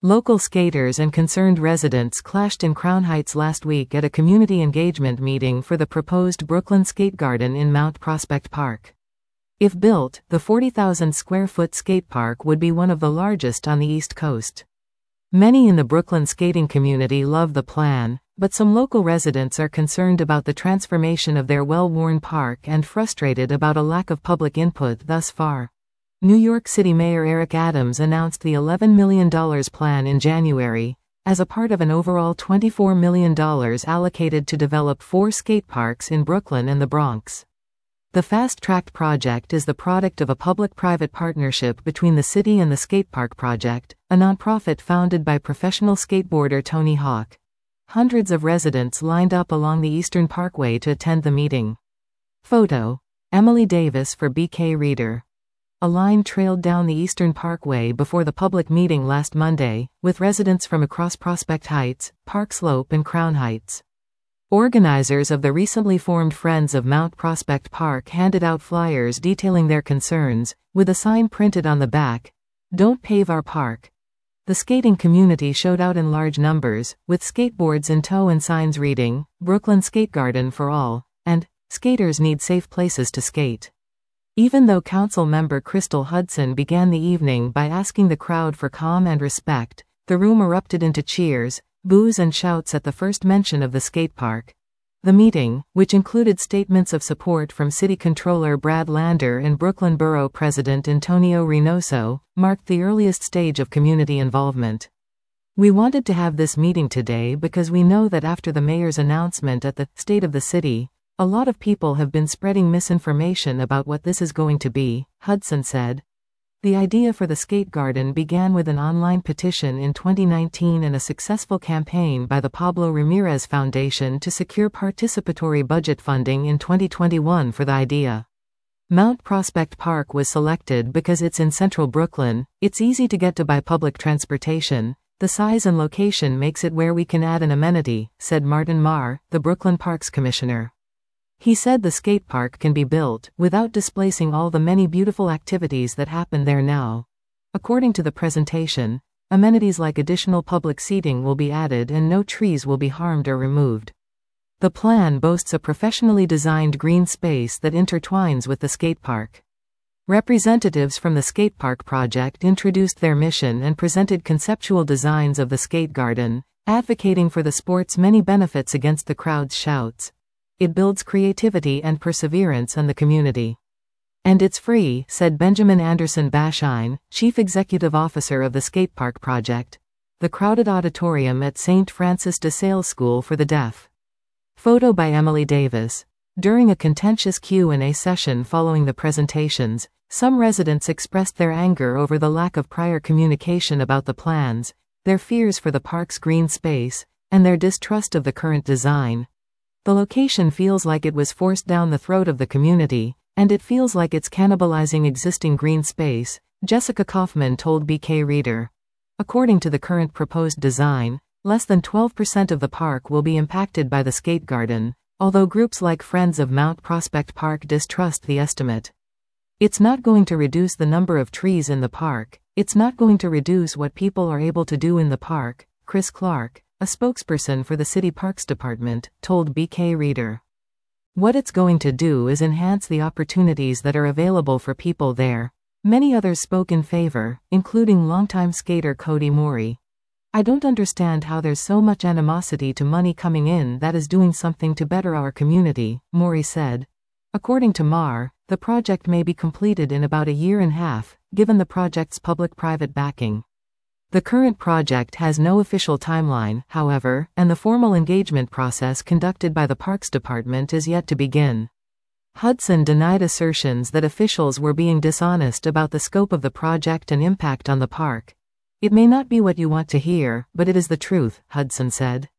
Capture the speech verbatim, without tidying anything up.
Local skaters and concerned residents clashed in Crown Heights last week at a community engagement meeting for the proposed Brooklyn Skate Garden in Mount Prospect Park. If built, the forty thousand square foot skate park would be one of the largest on the East Coast. Many in the Brooklyn skating community love the plan, but some local residents are concerned about the transformation of their well-worn park and frustrated about a lack of public input thus far. New York City Mayor Eric Adams announced the eleven million dollars plan in January, as a part of an overall twenty-four million dollars allocated to develop four skate parks in Brooklyn and the Bronx. The fast-tracked project is the product of a public-private partnership between the city and the Skatepark Project, a nonprofit founded by professional skateboarder Tony Hawk. Hundreds of residents lined up along the Eastern Parkway to attend the meeting. Photo: Emily Davis for B K Reader. A line trailed down the Eastern Parkway before the public meeting last Monday, with residents from across Prospect Heights, Park Slope and Crown Heights. Organizers of the recently formed Friends of Mount Prospect Park handed out flyers detailing their concerns, with a sign printed on the back, "Don't pave our park." The skating community showed out in large numbers, with skateboards in tow and signs reading, "Brooklyn Skate Garden for all," and "Skaters need safe places to skate." Even though council member Crystal Hudson began the evening by asking the crowd for calm and respect, the room erupted into cheers, boos and shouts at the first mention of the skate park. The meeting, which included statements of support from City Controller Brad Lander and Brooklyn Borough President Antonio Reynoso, marked the earliest stage of community involvement. "We wanted to have this meeting today because we know that after the mayor's announcement at the State of the City, a lot of people have been spreading misinformation about what this is going to be," Hudson said. The idea for the skate garden began with an online petition in twenty nineteen and a successful campaign by the Pablo Ramirez Foundation to secure participatory budget funding in twenty twenty-one for the idea. Mount Prospect Park was selected because it's in central Brooklyn, it's easy to get to by public transportation, the size and location makes it where we can add an amenity, said Martin Marr, the Brooklyn Parks Commissioner. He said the skate park can be built without displacing all the many beautiful activities that happen there now. According to the presentation, amenities like additional public seating will be added and no trees will be harmed or removed. The plan boasts a professionally designed green space that intertwines with the skate park. Representatives from the Skatepark Project introduced their mission and presented conceptual designs of the skate garden, advocating for the sport's many benefits against the crowd's shouts. "It builds creativity and perseverance in the community. And it's free," said Benjamin Anderson Bashine, Chief Executive Officer of the Skatepark Project. The crowded auditorium at Saint Francis de Sales School for the Deaf. Photo by Emily Davis. During a contentious Q and A session following the presentations, some residents expressed their anger over the lack of prior communication about the plans, their fears for the park's green space, and their distrust of the current design. "The location feels like it was forced down the throat of the community, and it feels like it's cannibalizing existing green space," Jessica Kaufman told B K Reader. According to the current proposed design, less than twelve percent of the park will be impacted by the skate garden, although groups like Friends of Mount Prospect Park distrust the estimate. "It's not going to reduce the number of trees in the park, it's not going to reduce what people are able to do in the park," Chris Clark, a spokesperson for the City Parks Department, told B K Reader. "What it's going to do is enhance the opportunities that are available for people there." Many others spoke in favor, including longtime skater Cody Morey. "I don't understand how there's so much animosity to money coming in that is doing something to better our community," Morey said. According to Marr, the project may be completed in about a year and a half, given the project's public-private backing. The current project has no official timeline, however, and the formal engagement process conducted by the Parks Department is yet to begin. Hudson denied assertions that officials were being dishonest about the scope of the project and impact on the park. "It may not be what you want to hear, but it is the truth," Hudson said.